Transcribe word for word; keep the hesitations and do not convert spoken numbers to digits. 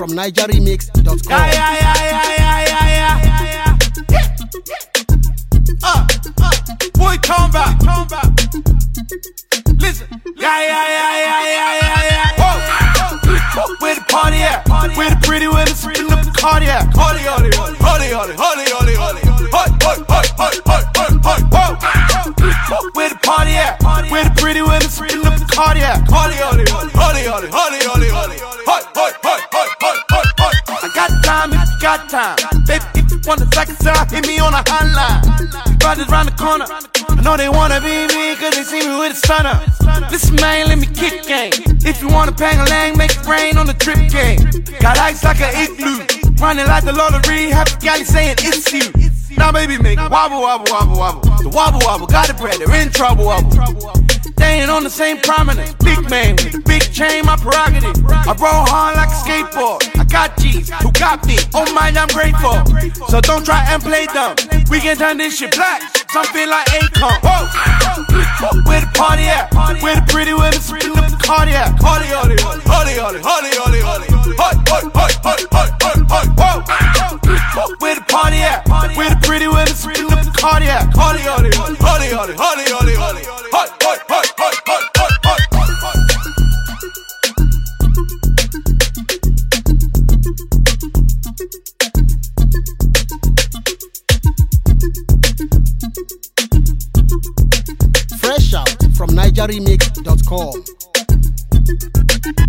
from niger remix dot com. Yeah, yeah, yeah, yeah, yeah, yeah, yeah, yeah. Uh, uh, boy, come back, come back. Listen. Yeah, yeah, yeah, yeah, yeah, yeah, yeah. Whoa. Where the party at? Where the pretty, where the spin up the cardi at? Hardy, hardy, hardy, hardy, hardy, hardy, hardy, hardy. Hot, hot, hot, hot, hot, hot, hot. Whoa. Where the party at? Where the pretty, where the spin up the cardi at? Hardy, hardy, hardy, hardy, hardy, hardy, hardy, hardy. Hot, hot, hot, hot, hot, hot, hot. I got time if you got time. Baby, if you want the second side, hit me on a hotline. Brothers round the corner. I know they wanna be me, cause they see me with the sun up. Listen, man, let me kick game. If you wanna bang a lang, make it rain on the trip game. Got ice like an igloo. Running like the lottery, happy galley saying it's you. Now baby, make it wobble, wobble, wobble, wobble. The wobble, wobble, got the bread, they're in trouble, wobble. They ain't on the same prominence. Big man with a big chain, my prerogative. I roll hard like a skateboard. I got G's who got me. Oh my, I'm grateful. So don't try and play dumb. We can turn this shit black. Something like Akon. Whoa. Where the party at? Where the pretty, where the spin up the cardi at? Hardy, hardy, hardy, hardy, hardy, hardy, hardy, hardy. Hot, hot, hot, hot, hot, hot, hot. Whoa. Where the party at? Where the pretty, where the spin up the cardi at? Hardy, hardy, hardy, hardy, hardy, hardy, hardy, hardy. Hot, hot, hot, hot, hot, hot, hot. Fresh out from niger remix dot com.